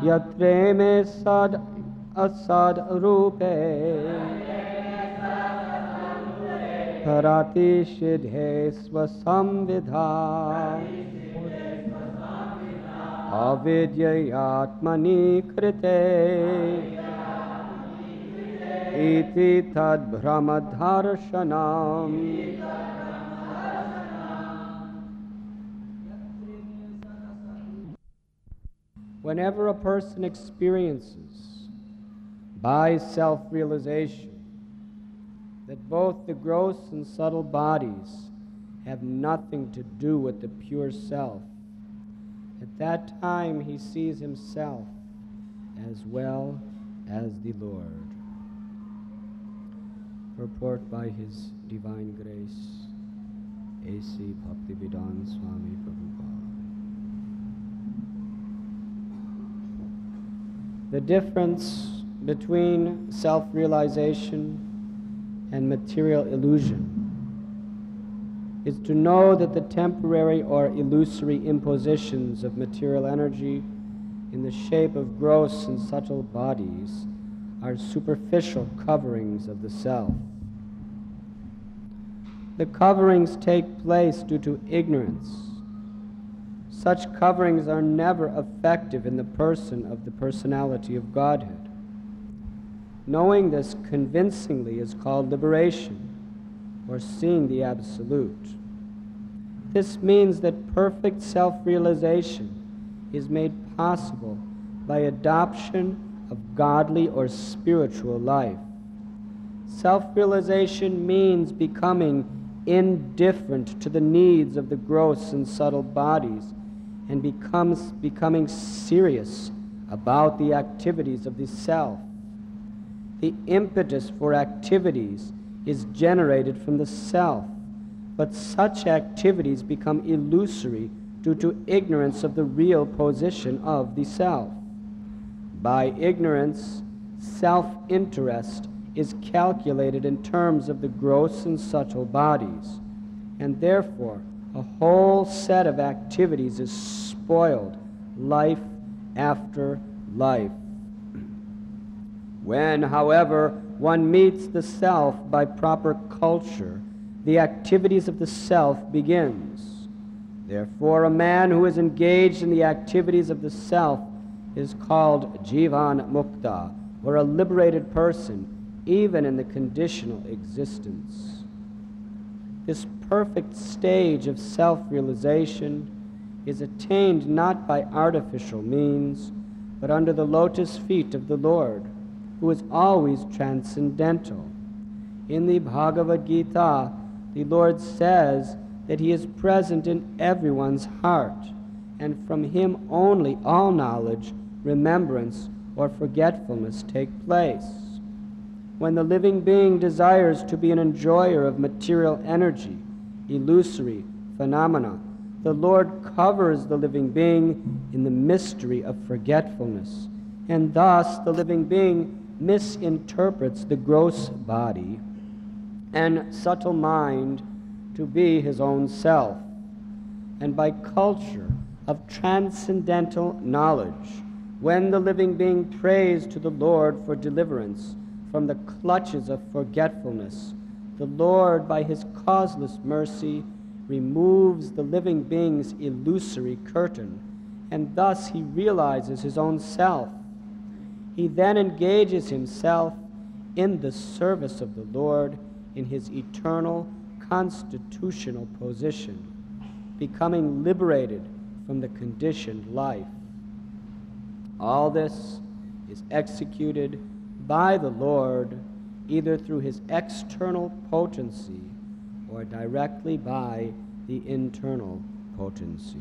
यत्रे मे सद असद रूपे धरति सिद्धे स्वसंविधा अविद्ययात्मनि कृते इति तद्भ्रमदर्शनम्. Whenever a person experiences by self-realization that both the gross and subtle bodies have nothing to do with the pure self, at that time he sees himself as well as the Lord. Purport by His Divine Grace, A.C. Bhaktivedanta Swami Prabhupada. The difference between self-realization and material illusion is to know that the temporary or illusory impositions of material energy in the shape of gross and subtle bodies are superficial coverings of the self. The coverings take place due to ignorance. Such coverings are never effective in the person of the personality of Godhead. Knowing this convincingly is called liberation, or seeing the Absolute. This means that perfect self-realization is made possible by adoption of godly or spiritual life. Self-realization means becoming indifferent to the needs of the gross and subtle bodies and becoming serious about the activities of the self. The impetus for activities is generated from the self, but such activities become illusory due to ignorance of the real position of the self. By ignorance, self-interest is calculated in terms of the gross and subtle bodies, and therefore a whole set of activities is spoiled, life after life. When, however, one meets the self by proper culture, the activities of the self begins. Therefore, a man who is engaged in the activities of the self is called Jivan Mukta, or a liberated person, even in the conditional existence. This perfect stage of self-realization is attained not by artificial means, but under the lotus feet of the Lord, who is always transcendental. In the Bhagavad Gita, the Lord says that He is present in everyone's heart, and from Him only all knowledge, remembrance, or forgetfulness take place. When the living being desires to be an enjoyer of material energy, illusory phenomena, the Lord covers the living being in the mystery of forgetfulness, and thus the living being misinterprets the gross body and subtle mind to be his own self. And by culture of transcendental knowledge, when the living being prays to the Lord for deliverance from the clutches of forgetfulness, the Lord, by His causeless mercy, removes the living being's illusory curtain, and thus he realizes his own self. He then engages himself in the service of the Lord in his eternal constitutional position, becoming liberated from the conditioned life. All this is executed by the Lord either through His external potency or directly by the internal potency.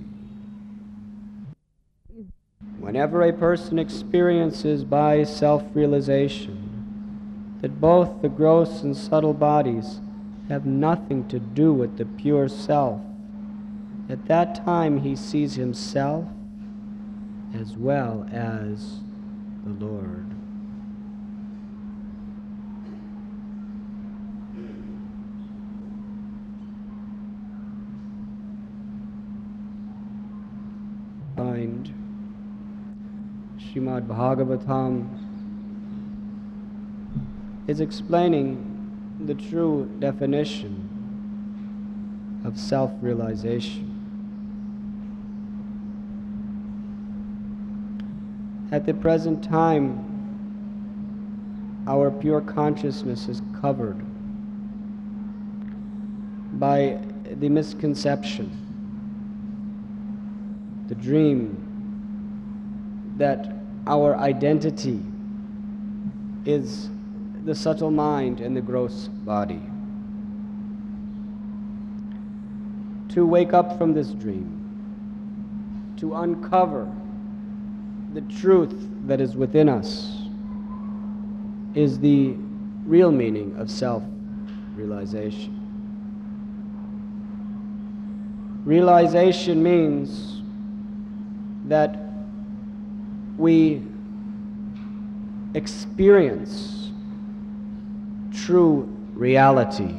Whenever a person experiences by self-realization that both the gross and subtle bodies have nothing to do with the pure self, at that time he sees himself as well as the Lord. Find Srimad Bhagavatam is explaining the true definition of self-realization. At the present time, our pure consciousness is covered by the misconception, the dream that our identity is the subtle mind and the gross body. To wake up from this dream, to uncover the truth that is within us, is the real meaning of self-realization. Realization means that we experience true reality.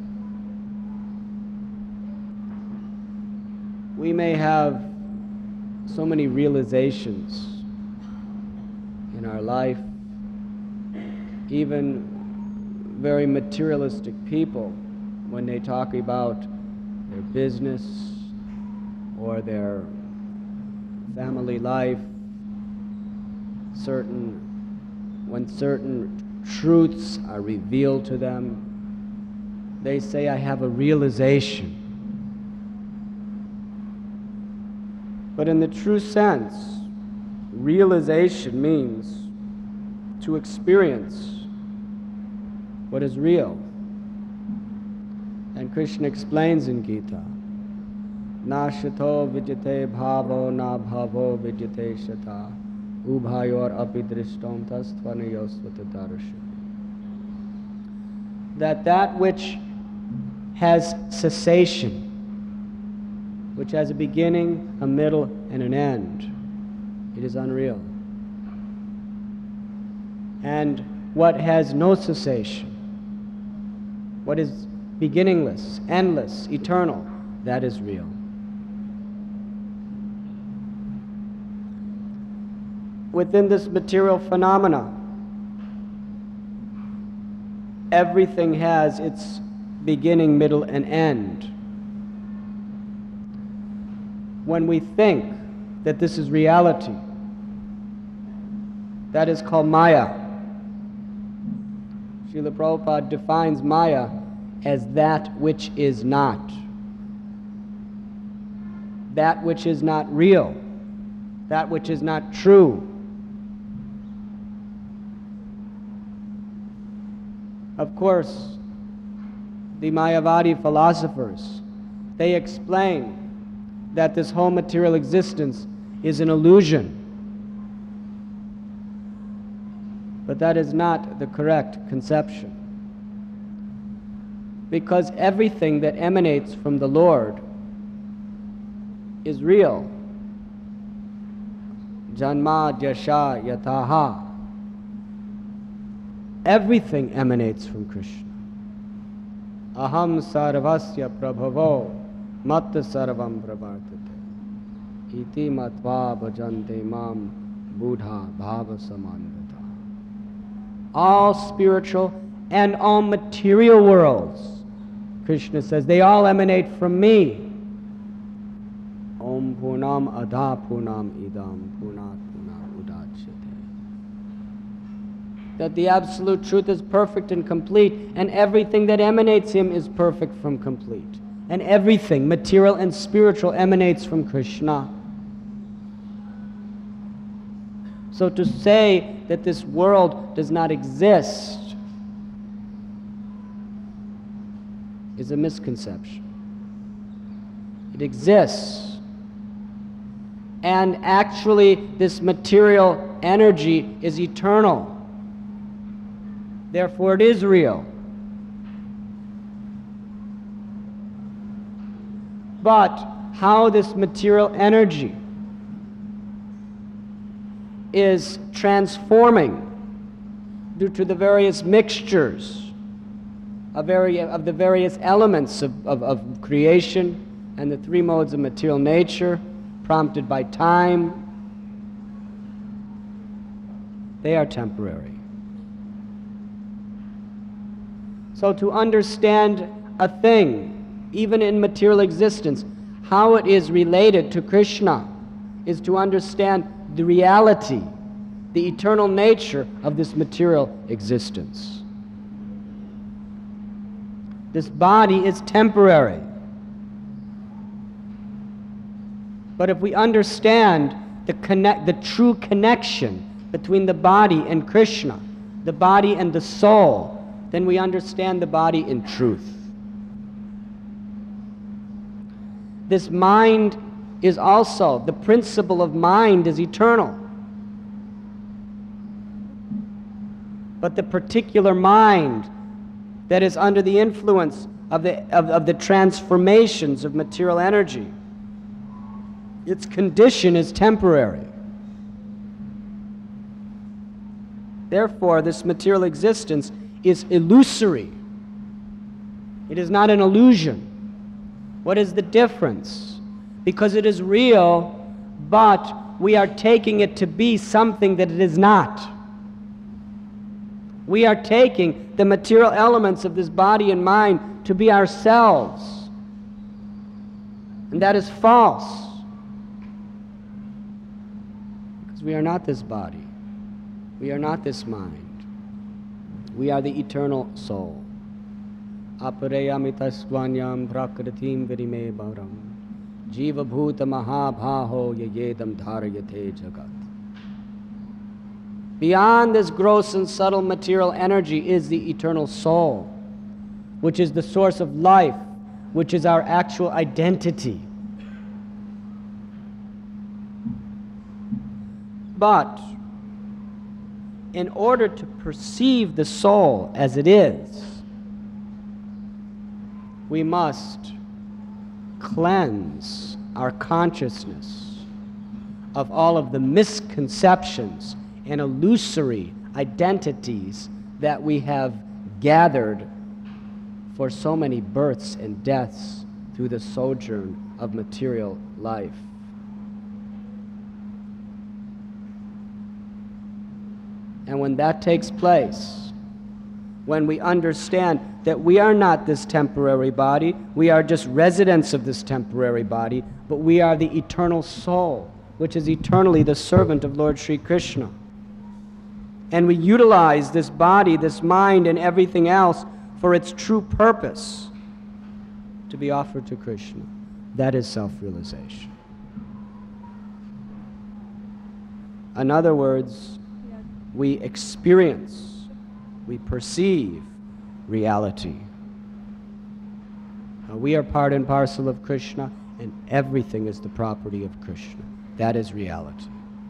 We may have so many realizations in our life, even very materialistic people, when they talk about their business or their family life, when certain truths are revealed to them, they say, I have a realization. But in the true sense, realization means to experience what is real. And Krishna explains in Gita, Na shato vidyate bhavo na bhavo vidyate shata ubhayor api drishtom tastvanayosvata darasha. That which has cessation, which has a beginning, a middle, and an end, it is unreal. And what has no cessation, what is beginningless, endless, eternal, that is real. Within this material phenomena, everything has its beginning, middle, and end. When we think that this is reality, that is called Maya. Srila Prabhupada defines Maya as that which is not. That which is not real. That which is not true. Of course, the Mayavadi philosophers, they explain that this whole material existence is an illusion. But that is not the correct conception. Because everything that emanates from the Lord is real. Janma Jasha Yataha. Everything emanates from Krishna. Aham sarvasya prabhavo matta sarvam pravartate. Iti matva bhajante mam buddha bhava samandata. All spiritual and all material worlds, Krishna says, they all emanate from me. Om Purnam Adha Purnam Idam Purnat Purnat Udachyate. That the absolute truth is perfect and complete, and everything that emanates him is perfect from complete. And everything, material and spiritual, emanates from Krishna. So to say that this world does not exist is a misconception. It exists. And actually, this material energy is eternal. Therefore, it is real. But how this material energy is transforming due to the various mixtures of the various elements of creation and the three modes of material nature, prompted by time, They are temporary. So to understand a thing, even in material existence, how it is related to Krishna, is to understand the reality, the eternal nature of this material existence. This body is temporary. But if we understand the true connection between the body and Krishna, the body and the soul, then we understand the body in truth. This mind is also, the principle of mind is eternal. But the particular mind that is under the influence of the transformations of material energy, its condition is temporary. Therefore, this material existence is illusory. It is not an illusion. What is the difference? Because it is real, but we are taking it to be something that it is not. We are taking the material elements of this body and mind to be ourselves. And that is false. Because we are not this body. We are not this mind. We are the eternal soul. Apareyamitasvanyam prakritim virime bharam jiva bhuta mahabhaho yayedam dharayate jagat. Beyond this gross and subtle material energy is the eternal soul, which is the source of life, which is our actual identity. But in order to perceive the soul as it is, we must cleanse our consciousness of all of the misconceptions and illusory identities that we have gathered for so many births and deaths through the sojourn of material life. And when that takes place, when we understand that we are not this temporary body, we are just residents of this temporary body, but we are the eternal soul, which is eternally the servant of Lord Sri Krishna. And we utilize this body, this mind, and everything else for its true purpose, to be offered to Krishna. That is self-realization. In other words, we experience, we perceive reality. We are part and parcel of Krishna, and everything is the property of Krishna. That is reality.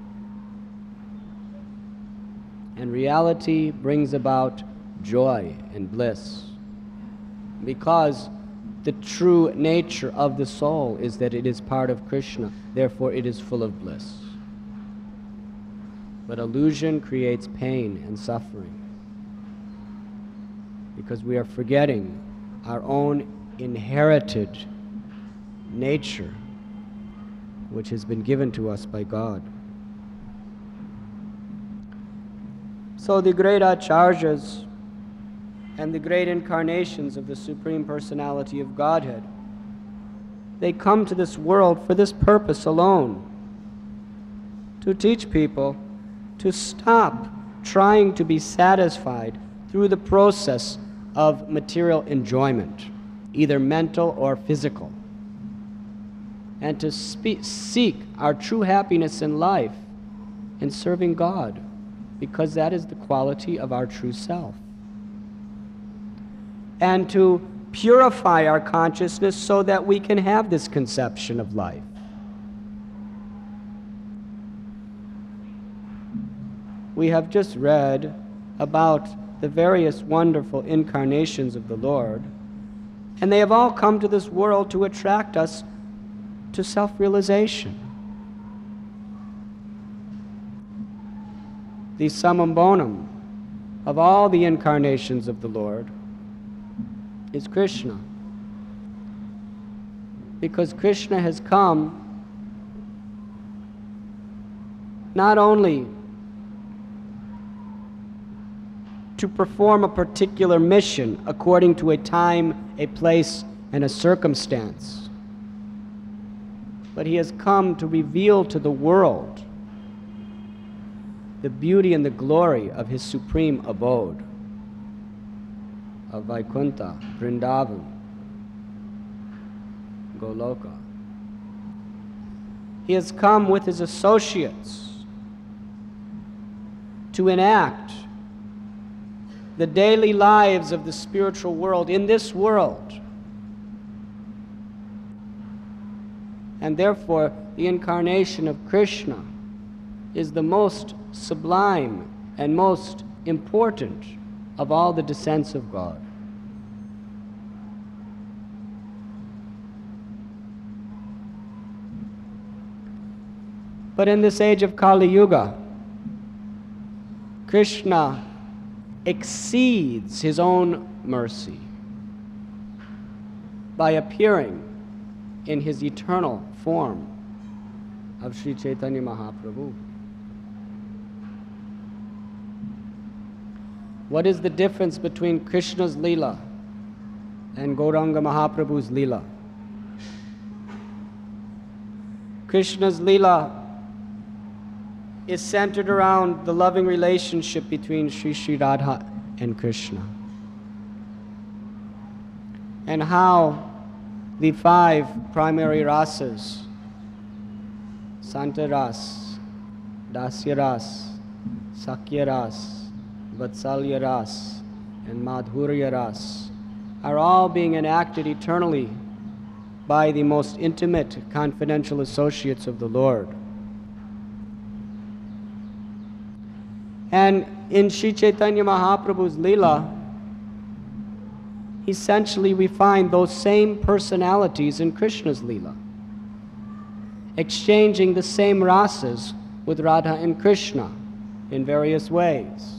And reality brings about joy and bliss, because the true nature of the soul is that it is part of Krishna, therefore it is full of bliss. But illusion creates pain and suffering, because we are forgetting our own inherited nature, which has been given to us by God. So the great acharyas and the great incarnations of the Supreme Personality of Godhead, they come to this world for this purpose alone, to teach people to stop trying to be satisfied through the process of material enjoyment, either mental or physical, and to seek our true happiness in life in serving God, because that is the quality of our true self. And to purify our consciousness so that we can have this conception of life. We have just read about the various wonderful incarnations of the Lord, and they have all come to this world to attract us to self-realization. The summum bonum of all the incarnations of the Lord is Krishna, because Krishna has come not only to perform a particular mission according to a time, a place, and a circumstance. But he has come to reveal to the world the beauty and the glory of his supreme abode, of Vaikuntha, Vrindavan, Goloka. He has come with his associates to enact the daily lives of the spiritual world in this world. And therefore, the incarnation of Krishna is the most sublime and most important of all the descents of God. But in this age of Kali Yuga, Krishna exceeds his own mercy by appearing in his eternal form of Sri Chaitanya Mahaprabhu. What is the difference between Krishna's Leela and Gauranga Mahaprabhu's Leela? Krishna's Leela is centered around the loving relationship between Sri Radha and Krishna, and how the 5 primary rasas, Santa Ras, Dasya Ras, Sakya Ras, Vatsalya Ras, and Madhurya Ras, are all being enacted eternally by the most intimate, confidential associates of the Lord. And in Sri Chaitanya Mahaprabhu's Leela, essentially we find those same personalities in Krishna's Leela, exchanging the same rasas with Radha and Krishna in various ways.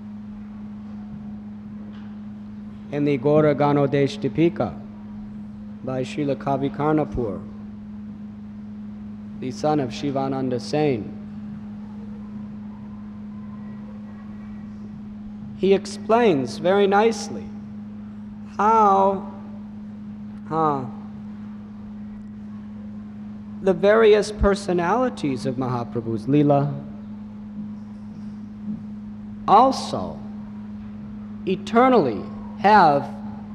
In the Gaura Ganodesh Dipika by Srila Kavi Karnapur, the son of Shivananda Sen, he explains very nicely how the various personalities of Mahaprabhu's Leela also eternally have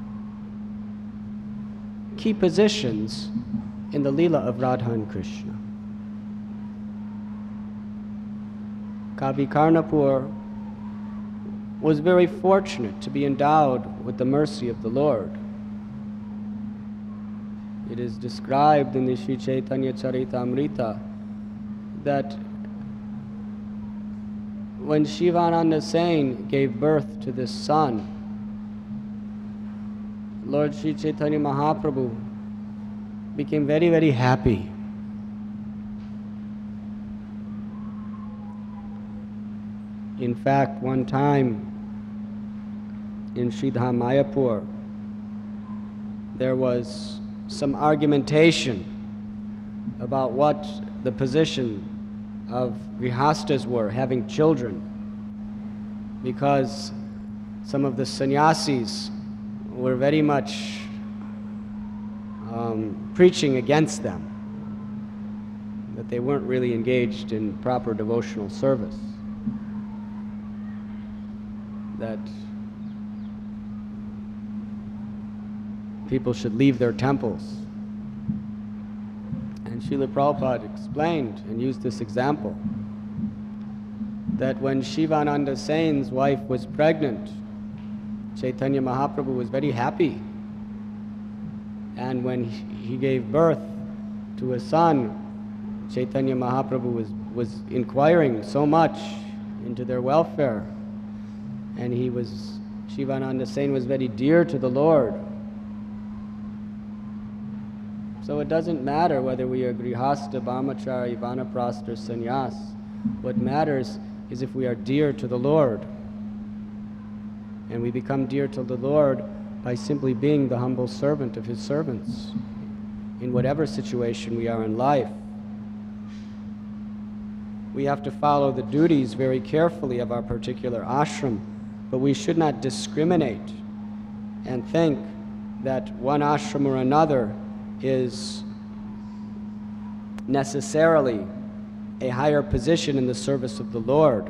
key positions in the Leela of Radha and Krishna. Kavi Karnapur was very fortunate to be endowed with the mercy of the Lord. It is described in the Sri Chaitanya Charitamrita that when Shivananda Sen gave birth to this son, Lord Sri Chaitanya Mahaprabhu became very, very happy. In fact, one time in Sridham Mayapur, there was some argumentation about what the position of grihastas were, having children, because some of the sannyasis were very much preaching against them, that they weren't really engaged in proper devotional service, that people should leave their temples. And Srila Prabhupada explained and used this example, that when Shivananda Sen's wife was pregnant, Chaitanya Mahaprabhu was very happy. And when he gave birth to a son, Chaitanya Mahaprabhu was inquiring so much into their welfare. And Shivananda Sen was very dear to the Lord. So it doesn't matter whether we are grihasta, brahmachari, vanaprastha, or sannyas. What matters is if we are dear to the Lord. And we become dear to the Lord by simply being the humble servant of His servants in whatever situation we are in life. We have to follow the duties very carefully of our particular ashram, But we should not discriminate and think that one ashram or another is necessarily a higher position in the service of the Lord.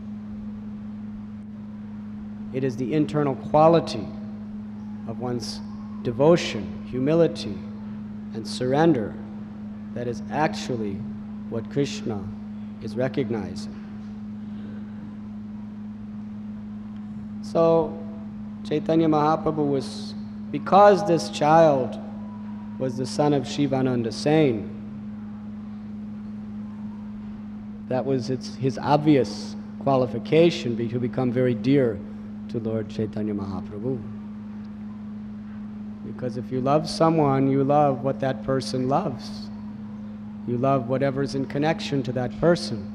It is the internal quality of one's devotion, humility, and surrender that is actually what Krishna is recognizing. So Chaitanya Mahaprabhu was, because this child was the son of Shivananda Sen, that was his obvious qualification to become very dear to Lord Chaitanya Mahaprabhu. Because if you love someone, you love what that person loves. You love whatever's in connection to that person.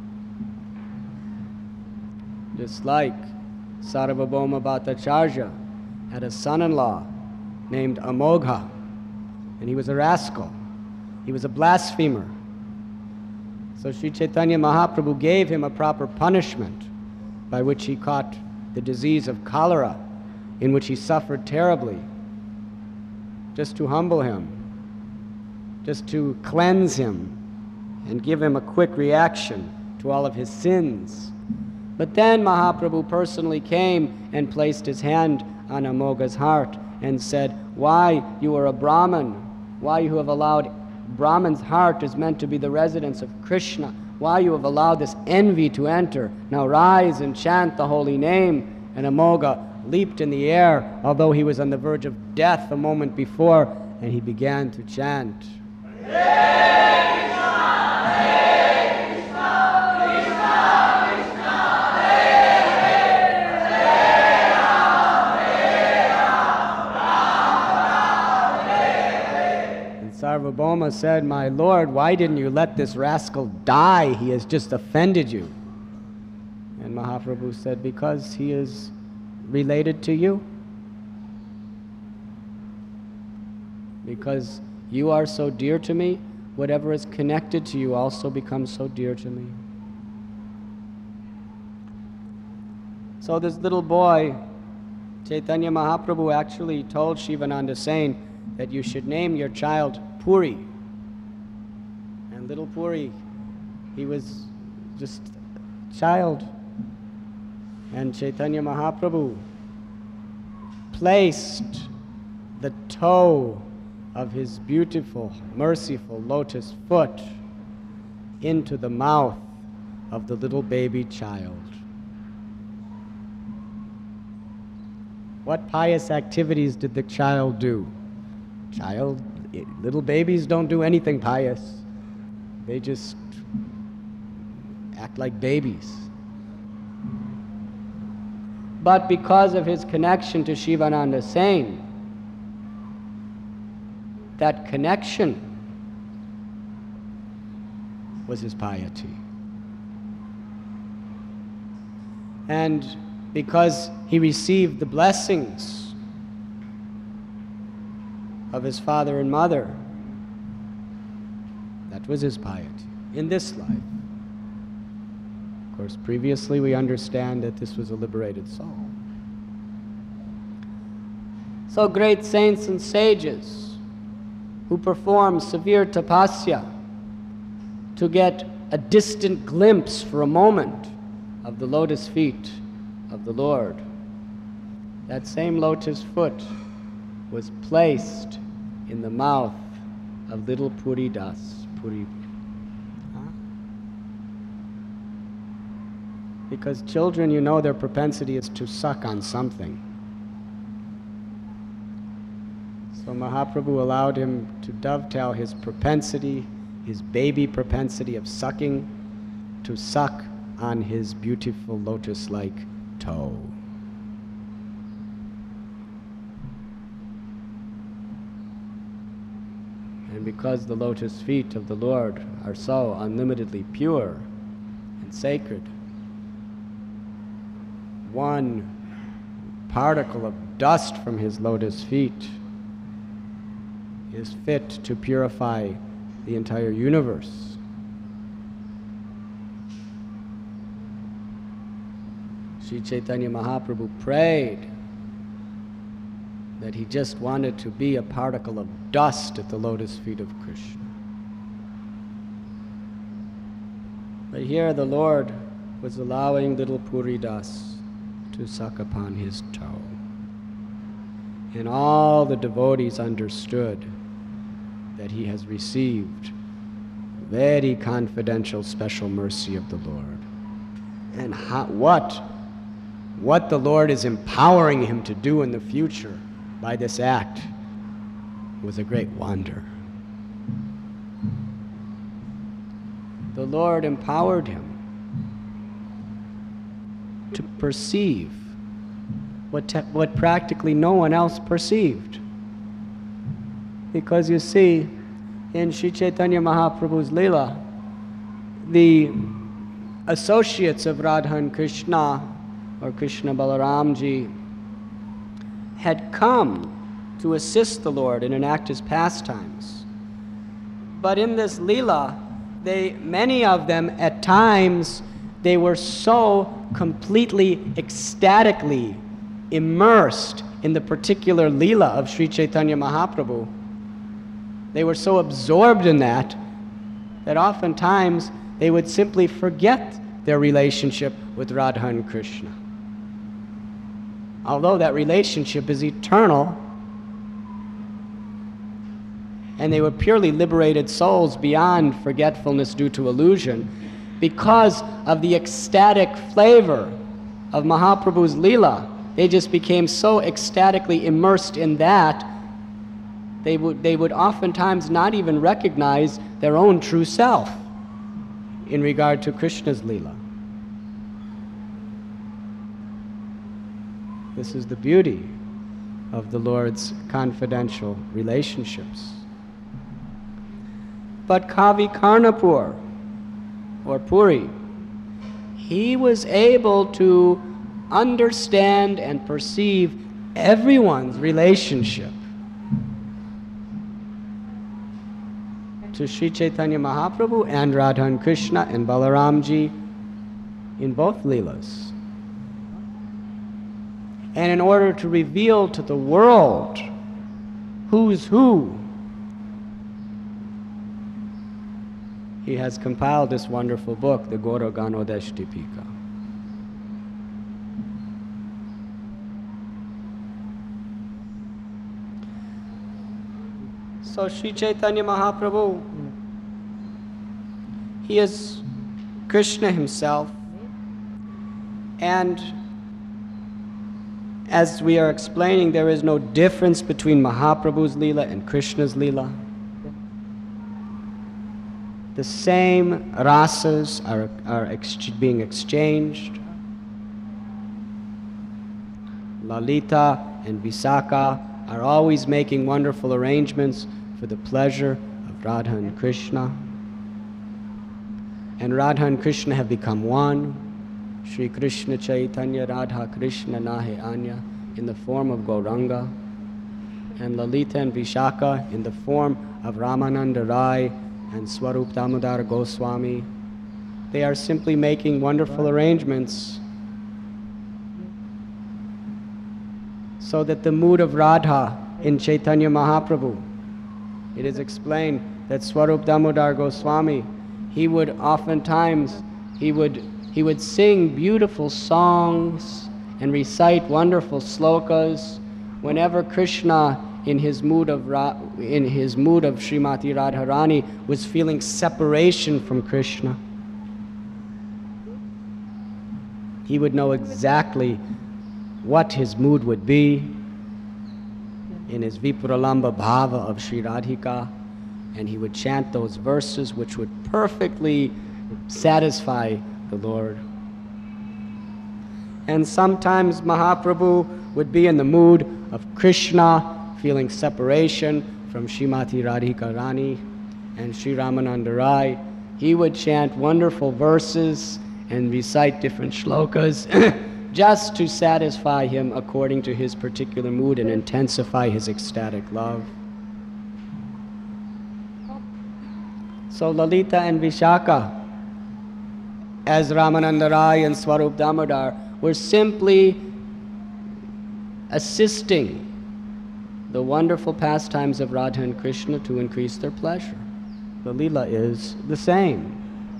Just like Sarvabhauma Bhattacharya had a son-in-law named Amogha, and he was a rascal. He was a blasphemer. So Sri Chaitanya Mahaprabhu gave him a proper punishment by which he caught the disease of cholera, in which he suffered terribly, just to humble him, just to cleanse him and give him a quick reaction to all of his sins. But then Mahaprabhu personally came and placed his hand on Amogha's heart and said, "Why you are a Brahmin, why you have allowed Brahman's heart is meant to be the residence of Krishna. Why you have allowed this envy to enter. Now rise and chant the holy name." And Amogha leaped in the air, although he was on the verge of death a moment before, and he began to chant. Sarvabhauma said, "My Lord, why didn't you let this rascal die? He has just offended you." And Mahaprabhu said, "Because he is related to you. Because you are so dear to me, whatever is connected to you also becomes so dear to me." So this little boy, Chaitanya Mahaprabhu, actually told Shivananda Sen that you should name your child Puri. And little Puri, he was just a child. And Chaitanya Mahaprabhu placed the toe of his beautiful, merciful lotus foot into the mouth of the little baby child. What pious activities did the child do? Little babies don't do anything pious. They just act like babies. But because of his connection to Shivananda Sen, that connection was his piety. And because he received the blessings of his father and mother, that was his piety in this life. Of course, previously we understand that this was a liberated soul. So great saints and sages who perform severe tapasya to get a distant glimpse for a moment of the lotus feet of the Lord, that same lotus foot was placed in the mouth of little Puri Das. Because children, you know, their propensity is to suck on something. So Mahaprabhu allowed him to dovetail his propensity, his baby propensity of sucking, to suck on his beautiful lotus-like toe. And because the lotus feet of the Lord are so unlimitedly pure and sacred, one particle of dust from his lotus feet is fit to purify the entire universe. Sri Chaitanya Mahaprabhu prayed that he just wanted to be a particle of dust at the lotus feet of Krishna. But here the Lord was allowing little Puri Das to suck upon his toe. And all the devotees understood that he has received very confidential special mercy of the Lord. And what the Lord is empowering him to do in the future by this act was a great wonder. The Lord empowered him to perceive what practically no one else perceived. Because you see, in Sri Chaitanya Mahaprabhu's Leela, the associates of Radha and Krishna, or Krishna Balaramji, had come to assist the Lord and enact his pastimes. But in this Leela, many of them at times, they were so completely ecstatically immersed in the particular Leela of Sri Chaitanya Mahaprabhu. They were so absorbed in that oftentimes they would simply forget their relationship with Radha and Krishna. Although that relationship is eternal, and they were purely liberated souls beyond forgetfulness due to illusion, because of the ecstatic flavor of Mahaprabhu's Leela, they just became so ecstatically immersed in that, they would oftentimes not even recognize their own true self in regard to Krishna's Leela. This is the beauty of the Lord's confidential relationships. But Kavi Karnapur, or Puri, he was able to understand and perceive everyone's relationship to Sri Chaitanya Mahaprabhu and Radha and Krishna and Balaramji in both Leelas. And in order to reveal to the world who's who, he has compiled this wonderful book, the Gaura Ganodesh Deepika. So Sri Chaitanya Mahaprabhu, he is Krishna himself, and as we are explaining, there is no difference between Mahaprabhu's Leela and Krishna's Leela. The same rasas are being exchanged. Lalita and Visakha are always making wonderful arrangements for the pleasure of Radha and Krishna. And Radha and Krishna have become one. Shri Krishna Chaitanya Radha Krishna Nahe Anya in the form of Gauranga. And Lalita and Vishakha in the form of Ramananda Rai and Swarup Damodar Goswami. They are simply making wonderful arrangements so that the mood of Radha in Chaitanya Mahaprabhu, it is explained that Swarup Damodar Goswami, he would oftentimes, he would sing beautiful songs and recite wonderful slokas whenever Krishna in his mood of Srimati Radharani was feeling separation from Krishna. He would know exactly what his mood would be in his Vipuralamba Bhava of Sri Radhika, and he would chant those verses which would perfectly satisfy the Lord. And sometimes Mahaprabhu would be in the mood of Krishna, feeling separation from Srimati Radhika Rani and Sri Ramananda Rai. He would chant wonderful verses and recite different shlokas just to satisfy him according to his particular mood and intensify his ecstatic love. So Lalita and Vishakha, as Ramananda Rai and Swarup Damodar, were simply assisting the wonderful pastimes of Radha and Krishna to increase their pleasure. The Leela is the same.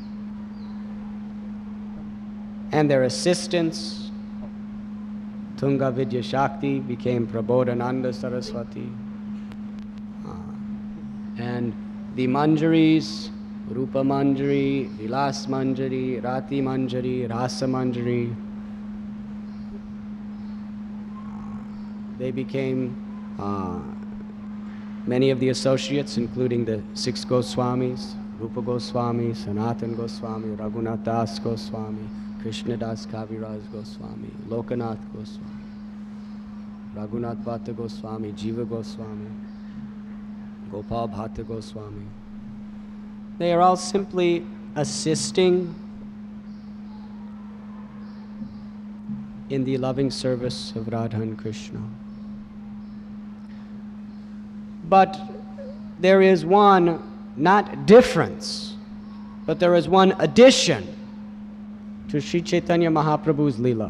And their assistants, Tunga Vidya Shakti became Prabodhananda Saraswati. And the Manjaris, Rupa Manjari, Vilas Manjari, Rati Manjari, Rasa Manjari, they became many of the associates, including the 6 Goswamis, Rupa Goswami, Sanatan Goswami, Raghunath Das Goswami, Krishna Das Kaviraj Goswami, Lokanath Goswami, Raghunath Bhatta Goswami, Jiva Goswami, Gopal Bhatta Goswami. They are all simply assisting in the loving service of Radha and Krishna. But there is one, not difference, but there is one addition to Sri Chaitanya Mahaprabhu's Leela.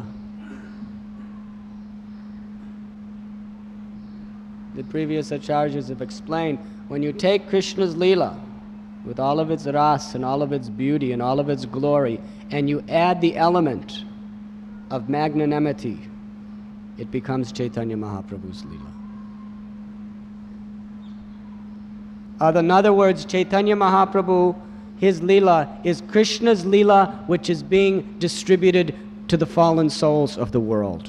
The previous acharyas have explained, when you take Krishna's Leela, with all of its ras and all of its beauty and all of its glory, and you add the element of magnanimity, it becomes Chaitanya Mahaprabhu's Leela. In other words, Chaitanya Mahaprabhu, his Leela, is Krishna's Leela, which is being distributed to the fallen souls of the world.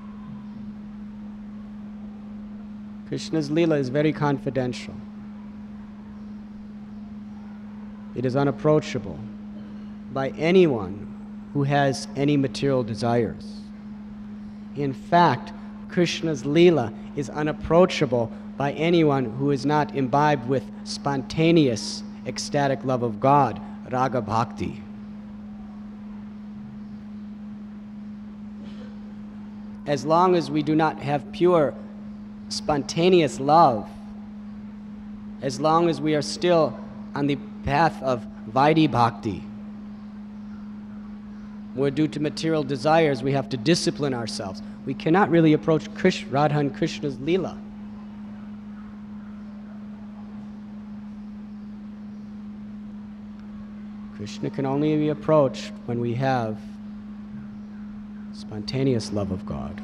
Krishna's Leela is very confidential. It is unapproachable by anyone who has any material desires. In fact, Krishna's Leela is unapproachable by anyone who is not imbibed with spontaneous, ecstatic love of God, Raga Bhakti. As long as we do not have pure, spontaneous love, as long as we are still on the path of Vaidhi Bhakti, where due to material desires we have to discipline ourselves, we cannot really approach Radha and Krishna's Leela. Krishna can only be approached when we have spontaneous love of God.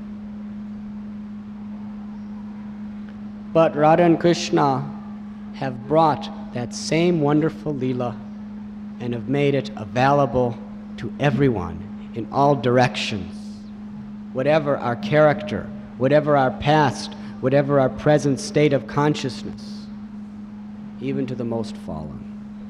But Radha and Krishna have brought that same wonderful Leela and have made it available to everyone in all directions. Whatever our character, whatever our past, whatever our present state of consciousness, even to the most fallen.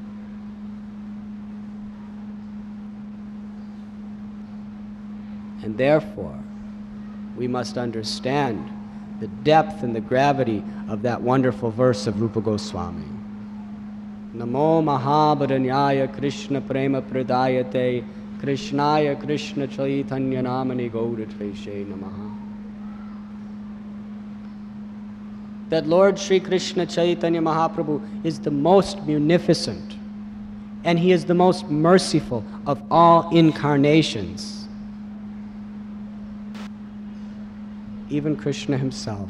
And therefore, we must understand the depth and the gravity of that wonderful verse of Rupa Goswami. Namo Mahabharanyaya Krishna Prema Pradayate Krishnaya Krishna Chaitanya Namani Gauratreshe Namaha. That Lord Sri Krishna Chaitanya Mahaprabhu is the most munificent and he is the most merciful of all incarnations. Even Krishna himself,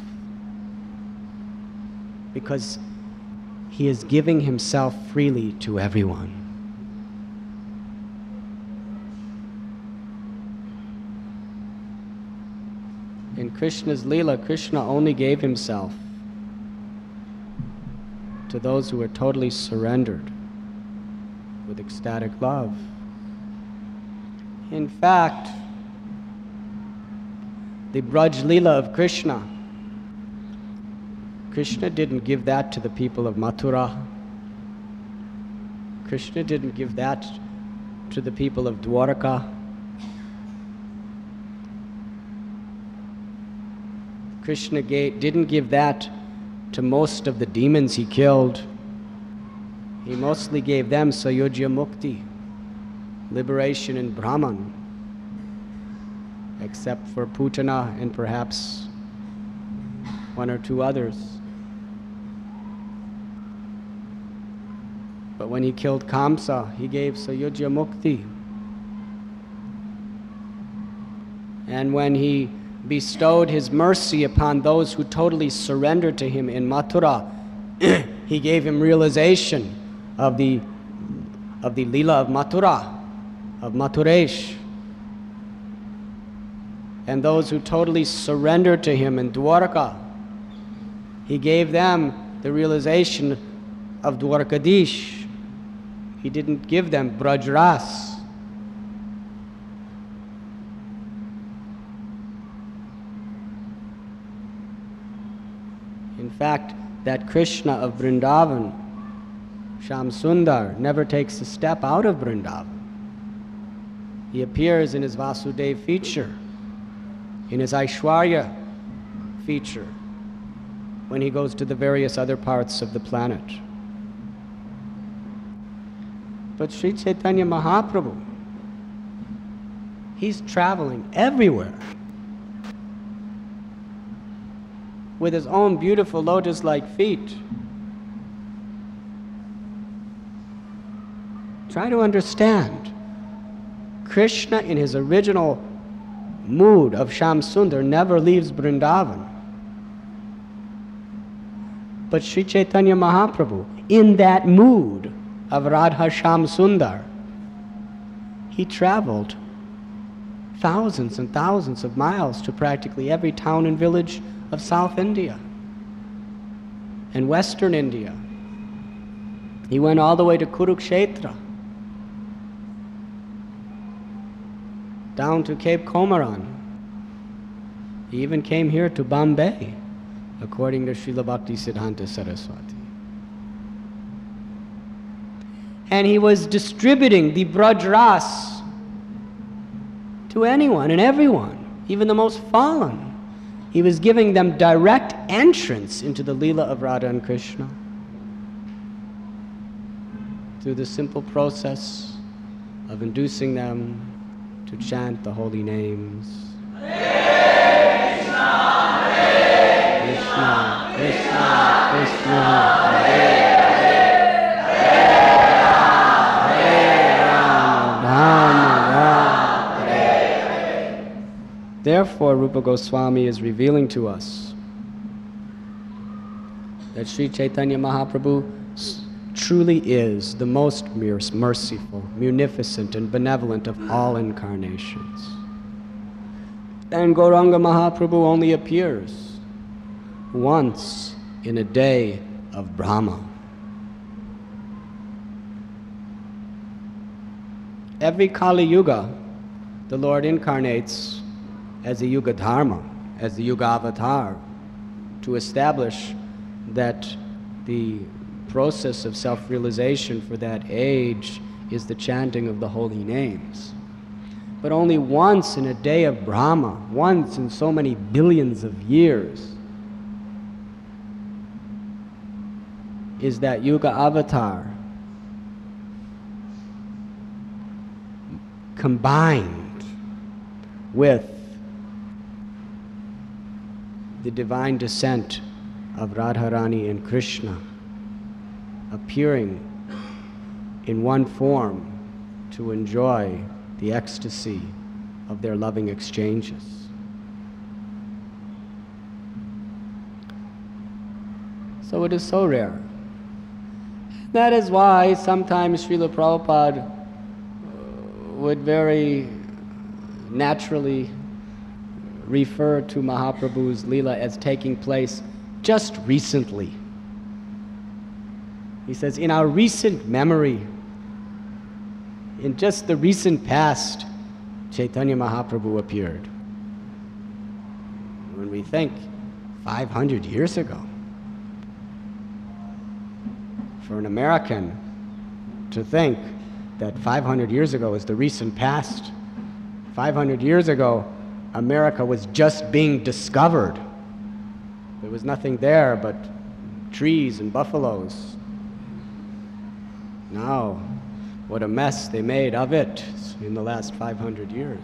because he is giving himself freely to everyone. In Krishna's Leela, Krishna only gave himself to those who were totally surrendered with ecstatic love. In fact, the Braj Leela of Krishna, Krishna didn't give that to the people of Mathura. Krishna didn't give that to the people of Dwarka. Krishna didn't give that to most of the demons he killed. He mostly gave them Sayojya Mukti, liberation in Brahman, except for Putana and perhaps one or two others. But when he killed Kamsa, he gave Sayojya Mukti. And when he bestowed his mercy upon those who totally surrendered to him in Mathura, he gave him realization of the Leela of Mathura, of Mathuresh. And those who totally surrendered to him in Dwarka, he gave them the realization of Dwarkadish. He didn't give them Brajras. In fact, that Krishna of Vrindavan, Shyam Sundar, never takes a step out of Vrindavan. He appears in his Vasudev feature, in his Aishwarya feature, when he goes to the various other parts of the planet. But Sri Chaitanya Mahaprabhu, he's traveling everywhere with his own beautiful lotus-like feet. Try to understand. Krishna, in his original mood of Shyam Sundar, never leaves Vrindavan. But Sri Chaitanya Mahaprabhu, in that mood of Radha Shyam Sundar, he traveled thousands and thousands of miles to practically every town and village of South India and Western India. He went all the way to Kurukshetra, down to Cape Comoran. He even came here to Bombay, according to Srila Bhaktisiddhanta Saraswati. And he was distributing the Braj-ras to anyone and everyone, even the most fallen. He was giving them direct entrance into the Leela of Radha and Krishna through the simple process of inducing them to chant the holy names. Hare Krishna, Hare Krishna, Krishna Krishna, Hare Hare, Hare Rama, Hare Rama, Rama Rama, Hare Hare. Therefore, Rupa Goswami is revealing to us that Sri Chaitanya Mahaprabhu truly is the most merciful, munificent, and benevolent of all incarnations. And Gauranga Mahaprabhu only appears once in a day of Brahma. Every Kali Yuga, the Lord incarnates as a Yuga Dharma, as the Yuga Avatar, to establish that the process of self-realization for that age is the chanting of the holy names. But only once in a day of Brahma, once in so many billions of years, is that Yuga Avatar combined with the divine descent of Radharani and Krishna, appearing in one form to enjoy the ecstasy of their loving exchanges. So it is so rare. That is why sometimes Srila Prabhupada would very naturally refer to Mahaprabhu's Leela as taking place just recently. He says, in our recent memory, in just the recent past, Chaitanya Mahaprabhu appeared. When we think 500 years ago, for an American to think that 500 years ago is the recent past, 500 years ago, America was just being discovered. There was nothing there but trees and buffaloes. Now, what a mess they made of it in the last 500 years.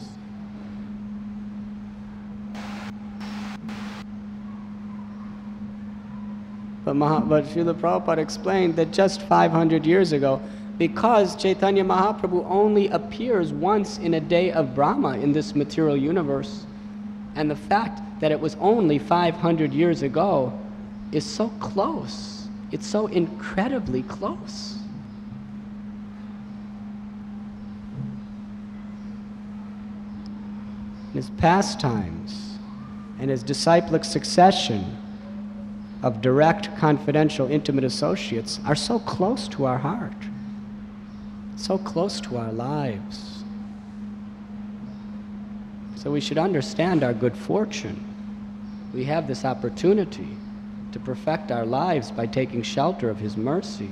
But Srila Prabhupada explained that just 500 years ago, because Chaitanya Mahaprabhu only appears once in a day of Brahma in this material universe, And the fact that it was only 500 years ago is so close. It's so incredibly close. His pastimes and his disciplic succession of direct, confidential, intimate associates are so close to our heart, so close to our lives. So we should understand our good fortune. We have this opportunity to perfect our lives by taking shelter of his mercy.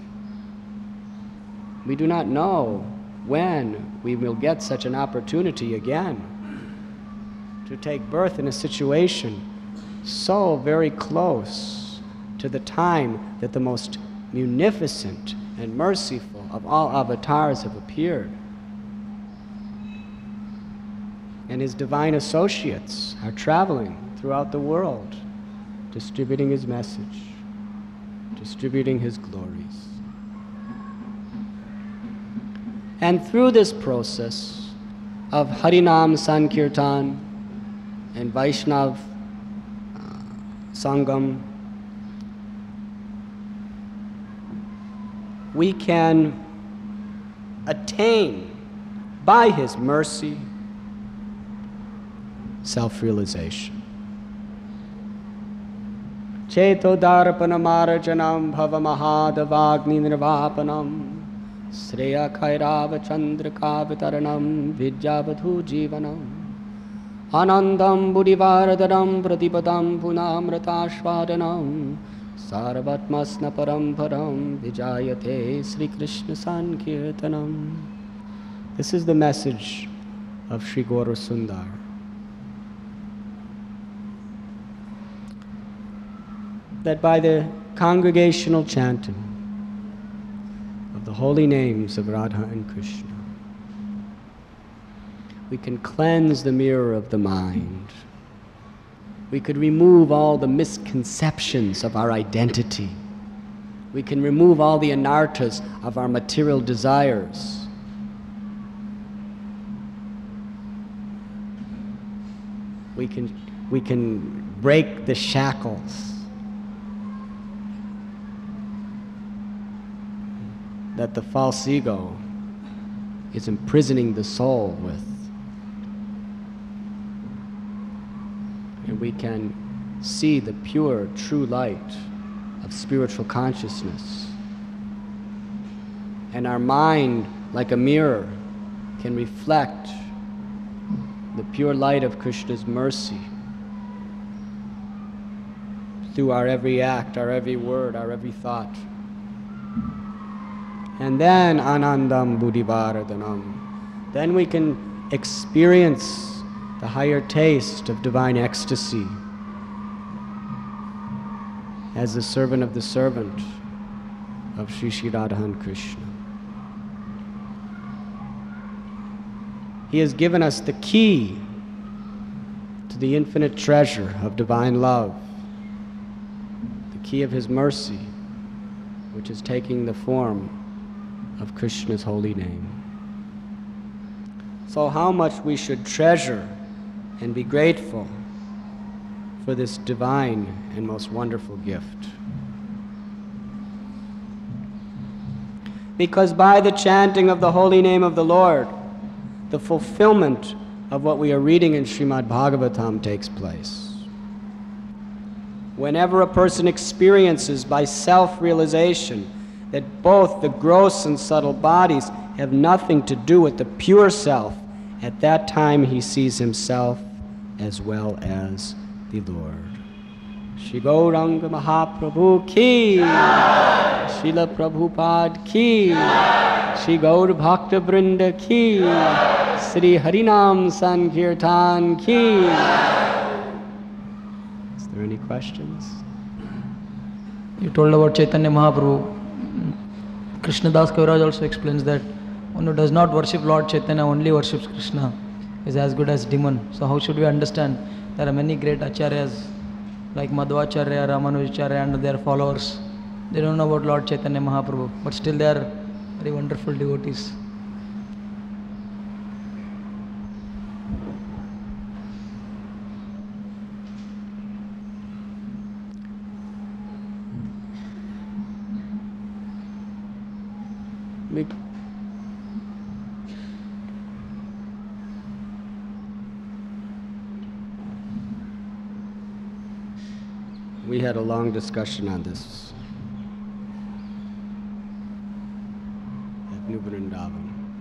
We do not know when we will get such an opportunity again to take birth in a situation so very close to the time that the most munificent and merciful of all avatars have appeared. And his divine associates are traveling throughout the world, distributing his message, distributing his glories. And through this process of Harinam Sankirtan and Vaishnav Sangam, we can attain, by his mercy, self-realization. Chetodarpanamarajanam bhavamahadavagni nirvapanam Sreya Khairava Chandrakavitaranam Vidyavadhu Jivanam Anandam Buddhivaradaram Pratipadam Punamratashvadanam Sarvatmasna Paramparam Vijayate Sri Krishna Sankirtanam. This is the message of Sri Gaura Sundar. That by the congregational chanting of the holy names of Radha and Krishna, we can cleanse the mirror of the mind. We could remove all the misconceptions of our identity. We can remove all the anarthas of our material desires. We can break the shackles that the false ego is imprisoning the soul with. And we can see the pure, true light of spiritual consciousness. And our mind, like a mirror, can reflect the pure light of Krishna's mercy through our every act, our every word, our every thought. And then Anandam Buddhivaradanam. Then we can experience the higher taste of divine ecstasy as the servant of the servant of Sri Sri Radha Krishna. He has given us the key to the infinite treasure of divine love, the key of his mercy, which is taking the form of Krishna's holy name. So how much we should treasure and be grateful for this divine and most wonderful gift. Because by the chanting of the holy name of the Lord, the fulfillment of what we are reading in Srimad Bhagavatam takes place. Whenever a person experiences by self-realization that both the gross and subtle bodies have nothing to do with the pure self, at that time he sees himself as well as the Lord. Shri Gauranga Mahaprabhu ki, Srila Prabhupada ki, Shri Gaur Bhakta Vrinda ki, Sri Harinam Sankirtan ki. Is there any questions? You told about Chaitanya Mahaprabhu. Krishnadas Kaviraj also explains that one who does not worship Lord Chaitanya, only worships Krishna, is as good as demon. So how should we understand? There are many great acharyas like Madhvacharya, Ramanujacharya and their followers. They don't know about Lord Chaitanya Mahaprabhu, but still they are very wonderful devotees. We had a long discussion on this at New Vrindavan.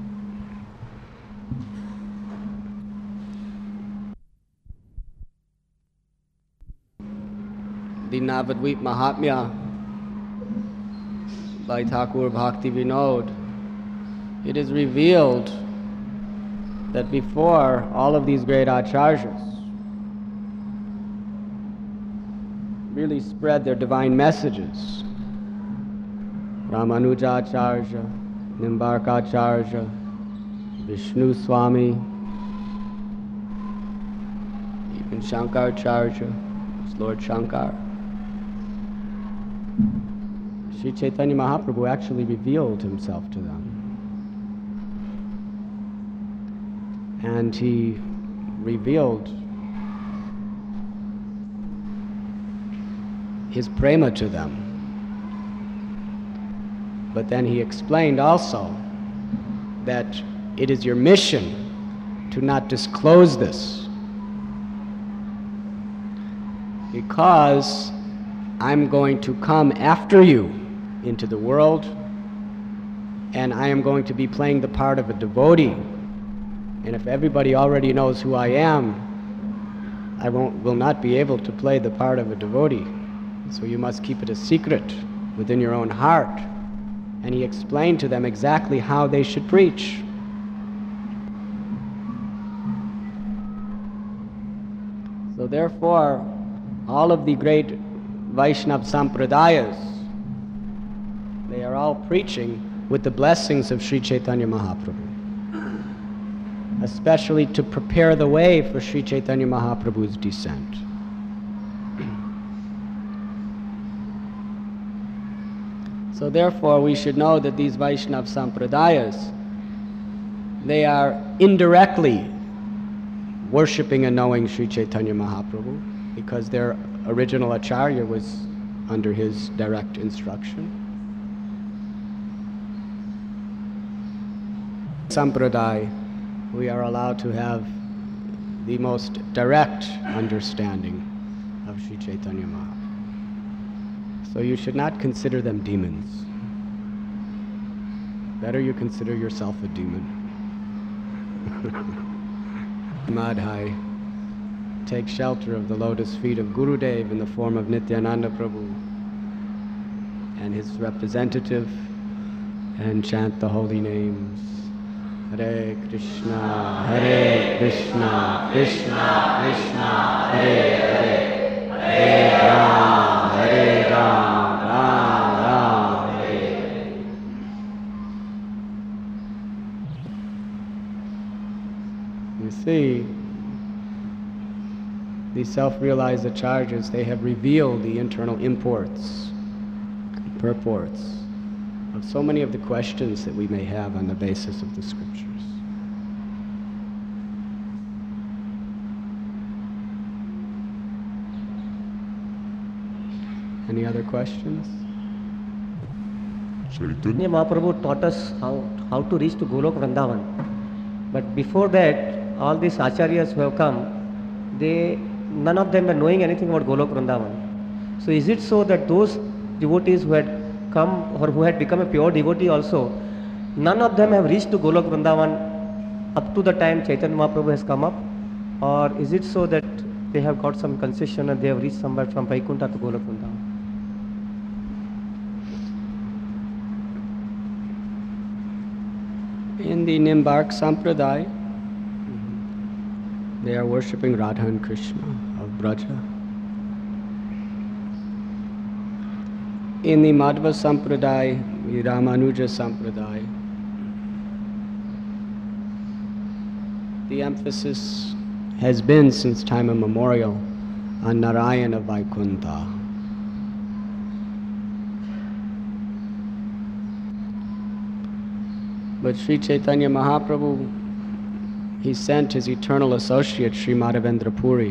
The Navadvip Mahatmya by Thakur Bhakti Vinod, it is revealed that before all of these great acharyas really spread their divine messages, Ramanujacharya, Nimbarkacharya, Vishnu Swami, even Shankaracharya, Lord Shankar, Sri Chaitanya Mahaprabhu actually revealed himself to them. And he revealed his prema to them. But then he explained also that it is your mission to not disclose this, because I'm going to come after you into the world, and I am going to be playing the part of a devotee. And if everybody already knows who I am, I will not be able to play the part of a devotee. So you must keep it a secret within your own heart. And he explained to them exactly how they should preach. So therefore, all of the great Vaishnava Sampradayas, they are all preaching with the blessings of Sri Chaitanya Mahaprabhu, especially to prepare the way for Sri Chaitanya Mahaprabhu's descent. So therefore, we should know that these Vaishnava Sampradayas, they are indirectly worshipping and knowing Sri Chaitanya Mahaprabhu, because their original Acharya was under his direct instruction. Sampradaya, we are allowed to have the most direct understanding of Sri Chaitanya Mahaprabhu. So you should not consider them demons. Better you consider yourself a demon. Madhai, take shelter of the lotus feet of Gurudev in the form of Nityananda Prabhu and his representative, and chant the holy names. Hare Krishna, Krishna, Krishna, Hare Hare, Hare Rama, Hare Rama, Rama Rama, Hare. You see, these self-realized acharyas, they have revealed the internal imports, purports of so many of the questions that we may have on the basis of the scriptures. Any other questions? Chaitanya Mahaprabhu taught us how to reach to Golok Vrindavan. But before that, all these acharyas who have come, none of them were knowing anything about Golok Vrindavan. So is it so that those devotees who had come or who had become a pure devotee also, none of them have reached to Golok Vrindavan up to the time Chaitanya Mahaprabhu has come up? Or is it so that they have got some concession and they have reached somewhere from Vaikuntha to Golok Vrindavan? In the Nimbark Sampradaya, they are worshipping Radha and Krishna of Braja. In the Madhva Sampradaya, the Ramanuja Sampradaya, the emphasis has been since time immemorial on Narayana Vaikuntha. But Sri Chaitanya Mahaprabhu, he sent his eternal associate Sri Madhavendra Puri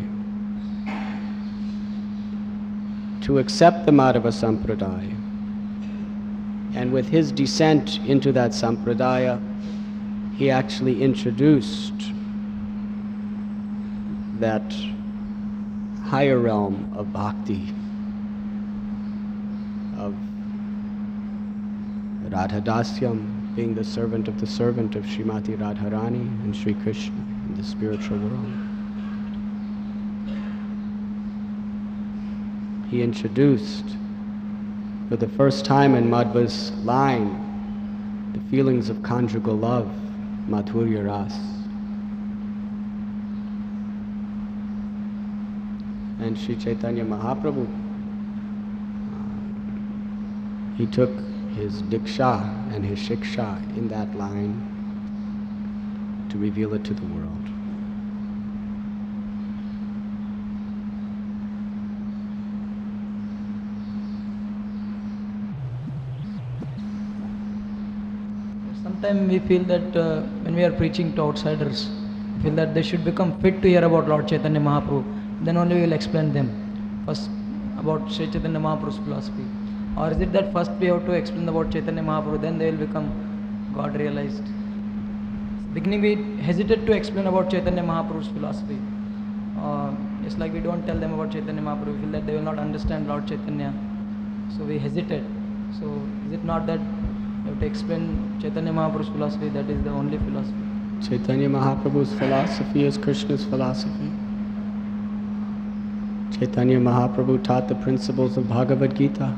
to accept the Madhava Sampradaya And with his descent into that sampradaya, he actually introduced that higher realm of bhakti, of Radhadasyam, being the servant of Srimati Radharani and Sri Krishna in the spiritual world. He introduced, for the first time in Madhva's line, the feelings of conjugal love, Madhurya Ras. And Sri Chaitanya Mahaprabhu, he took his diksha and his shiksha in that line to reveal it to the world. Sometimes we feel that when we are preaching to outsiders, we feel that they should become fit to hear about Lord Chaitanya Mahaprabhu. Then only we will explain them first about Sri Chaitanya Mahaprabhu's philosophy. Or is it that first we have to explain about Chaitanya Mahaprabhu, then they will become God realized? Beginning we hesitate to explain about Chaitanya Mahaprabhu's philosophy. It's like we don't tell them about Chaitanya Mahaprabhu, we feel that they will not understand Lord Chaitanya. So we hesitate. So is it not that you have to explain Chaitanya Mahaprabhu's philosophy, that is the only philosophy? Chaitanya Mahaprabhu's philosophy is Krishna's philosophy. Chaitanya Mahaprabhu taught the principles of Bhagavad Gita.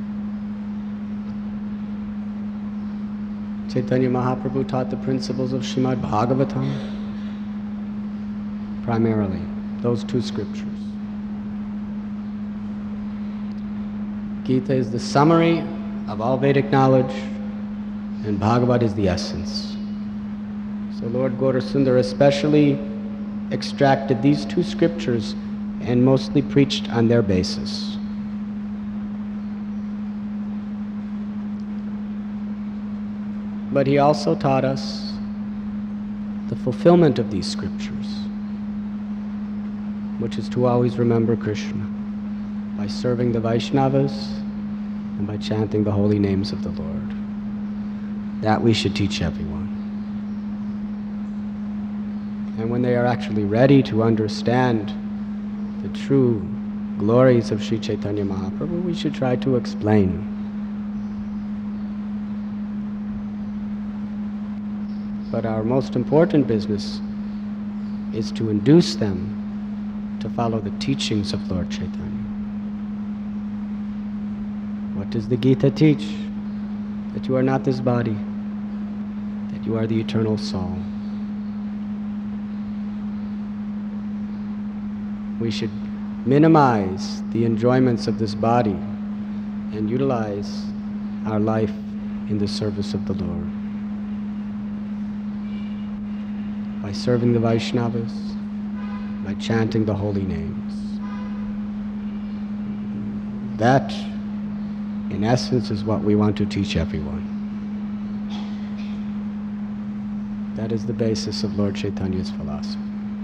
Chaitanya Mahaprabhu taught the principles of Srimad Bhagavatam, primarily, those two scriptures. Gita is the summary of all Vedic knowledge, and Bhagavad is the essence. So Lord Gaurasundar especially extracted these two scriptures and mostly preached on their basis. But he also taught us the fulfillment of these scriptures, which is to always remember Krishna by serving the Vaishnavas and by chanting the holy names of the Lord. That we should teach everyone. And when they are actually ready to understand the true glories of Sri Chaitanya Mahaprabhu, we should try to explain. But our most important business is to induce them to follow the teachings of Lord Chaitanya. What does the Gita teach? That you are not this body, that you are the eternal soul. We should minimize the enjoyments of this body and utilize our life in the service of the Lord. By serving the Vaishnavas, by chanting the holy names. That, in essence, is what we want to teach everyone. That is the basis of Lord Chaitanya's philosophy.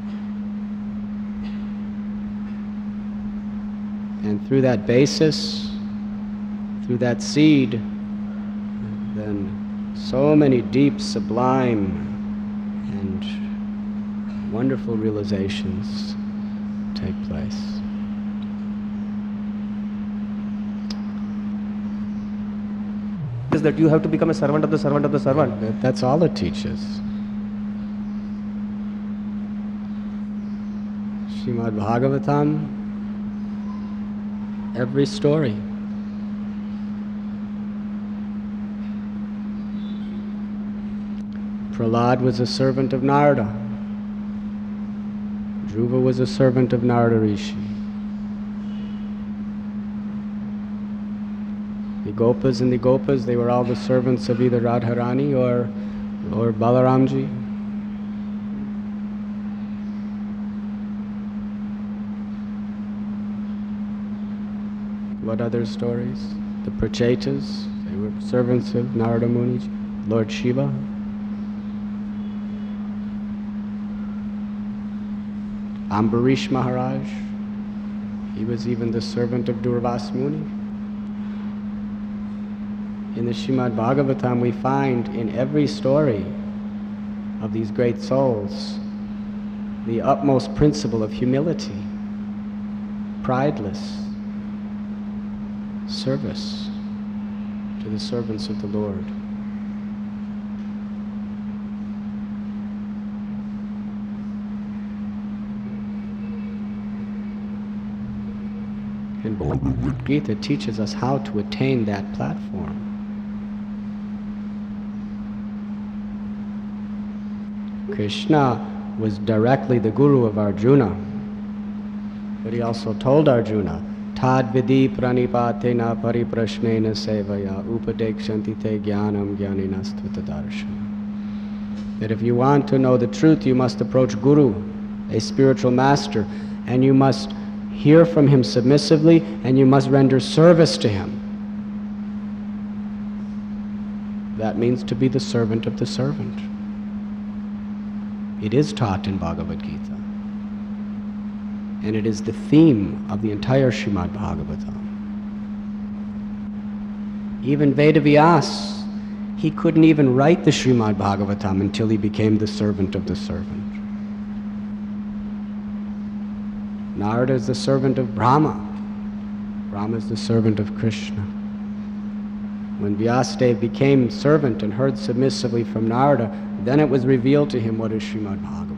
And through that basis, through that seed, then so many deep, sublime, and wonderful realizations take place. Is that you have to become a servant of the servant of the servant. That's all it teaches. Srimad Bhagavatam, every story. Prahlad was a servant of Narada. Dhruva was a servant of Narada Rishi. The Gopas and the Gopas, they were all the servants of either Radharani or Balaramji. What other stories? The Prachetas, they were servants of Narada Muni, Lord Shiva. Ambarish Maharaj, he was even the servant of Durvas Muni. In the Srimad Bhagavatam, we find in every story of these great souls the utmost principle of humility, prideless service to the servants of the Lord. And Bhagavad Gita teaches us how to attain that platform. Krishna was directly the guru of Arjuna, but he also told Arjuna, Tad vidi pranipatena pariprashnena sevaya upadekshanti te jnanam jnaninastvatadarshana. That if you want to know the truth, you must approach Guru, a spiritual master, and you must hear from him submissively, and you must render service to him. That means to be the servant of the servant. It is taught in Bhagavad Gita. And it is the theme of the entire Srimad Bhagavatam. Even Vedavyas, he couldn't even write the Srimad Bhagavatam until he became the servant of the servant. Narada is the servant of Brahma. Brahma is the servant of Krishna. When Vyasadeva became servant and heard submissively from Narada, then it was revealed to him what is Srimad Bhagavatam.